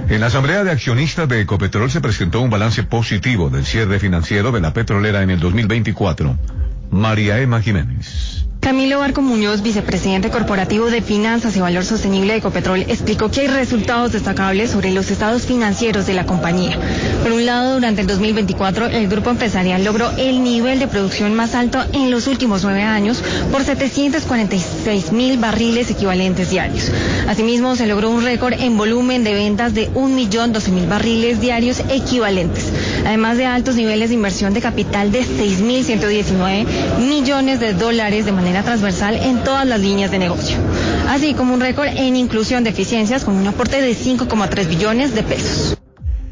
En la Asamblea de Accionistas de Ecopetrol se presentó un balance positivo del cierre financiero de la petrolera en el 2024. María Emma Jiménez. Camilo Barco Muñoz, vicepresidente corporativo de Finanzas y Valor Sostenible de Ecopetrol, explicó que hay resultados destacables sobre los estados financieros de la compañía. Por un lado, durante el 2024, el grupo empresarial logró el nivel de producción más alto en los últimos 9 años por 746.000 barriles equivalentes diarios. Asimismo, se logró un récord en volumen de ventas de 1.012.000 barriles diarios equivalentes, además de altos niveles de inversión de capital de 6.119 millones de dólares de manera transversal en todas las líneas de negocio, así como un récord en inclusión de eficiencias con un aporte de 5,3 billones de pesos.